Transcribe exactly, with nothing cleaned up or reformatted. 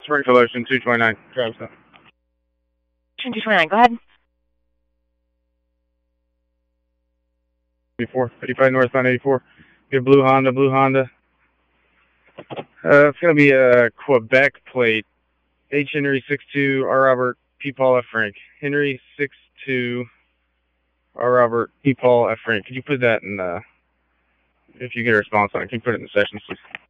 Springfield Ocean, two twenty-nine. Travis. Ocean two twenty-nine, go ahead. eighty-four, fifty-five northbound eighty-four. Good blue Honda, blue Honda. Uh, it's going to be a Quebec plate. H. Henry six two, R. Robert, P. Paul, F. Frank. Henry six two, R. Robert, P. Paul, F. Frank. Could you put that in, uh, if you get a response on it, can you put it in the sessions, please?